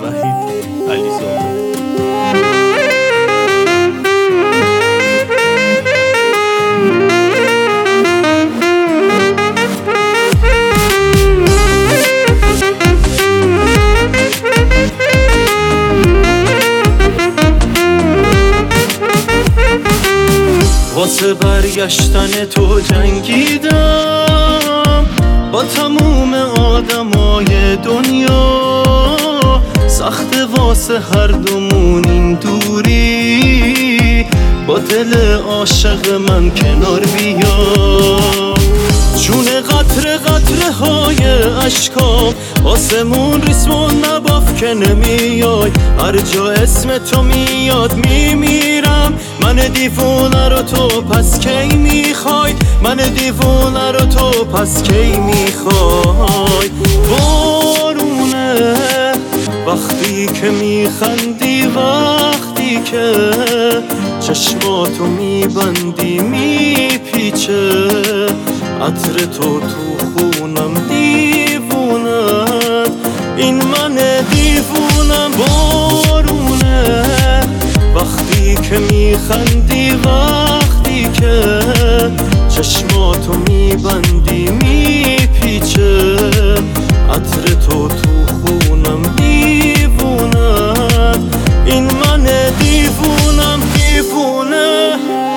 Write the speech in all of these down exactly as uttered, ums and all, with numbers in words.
وحید علیزاده. واسه برگشتن تو جنگیدم با تموم آدمای دنیا، سخت واسه هر دومون این دوری، با دل عاشق من کنار بیا. چون قطره قطره های عشقام آسمون ریسمون نباف که نمیای، هر جا اسم تو میاد میمیرم. من دیوونه رو تو پس کی میخوای، من دیوونه رو تو پس کی میخوای. بارونه وقتی که میخندی، وقتی که چشماتو میبندی میپیچه عطر تو تو خونم، دیوونت این من دیوونم. بارونه وقتی که میخندی، وقتی که چشماتو میبندی میپیچه عطر تو تو خونم، دیوونت این من دیوونم، دیوونه.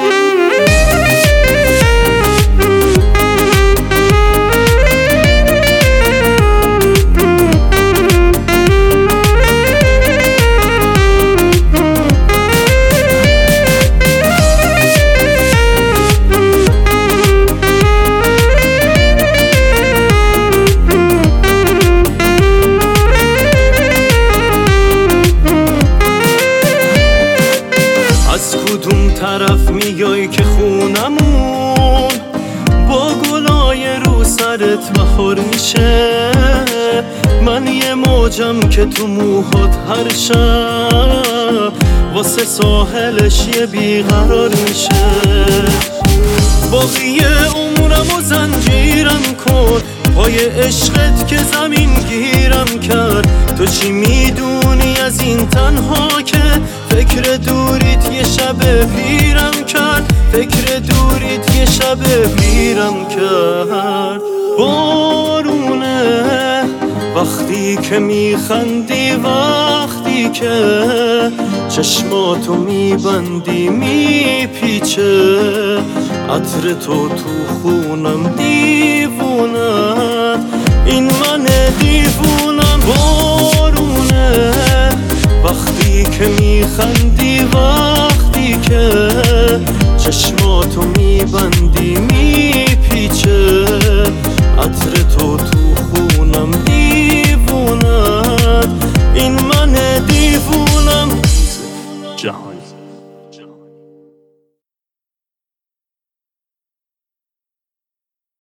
طرف میای که خونمون با گلای رو سرت بهار میشه، من یه موجم که تو موهات هر شب واسه ساحلش یه بیقرار میشه. باقی عمرم و زنجیرم کن پای عشقت که زمین گیرم کرد. تو چی میدونی از این تنها که فکر دوریت یه شب پیرم کرد، فکر دوریت یه شب پیرم کرد. بارونه وقتی که میخندی، وقتی که چشماتو میبندی میپیچه عطر تو تو خونم، دیوونت این من دیوونم. بارونه وقتی که میخندی، وقتی که چشماتو میبندی